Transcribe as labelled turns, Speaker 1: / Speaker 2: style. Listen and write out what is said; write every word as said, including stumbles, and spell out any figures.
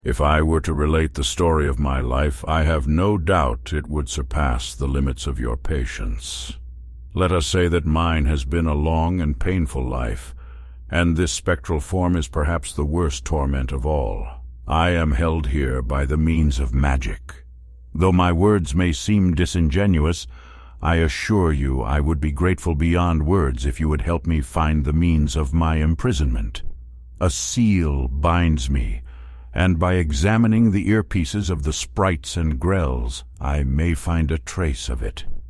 Speaker 1: If I were to relate the story of my life, I have no doubt it would surpass the limits of your patience. Let us say that mine has been a long and painful life, and this spectral form is perhaps the worst torment of all. I am held here by the means of magic. Though my words may seem disingenuous, I assure you I would be grateful beyond words if you would help me find the means of my imprisonment. A seal binds me, and by examining the earpieces of the sprites and grells, I may find a trace of it.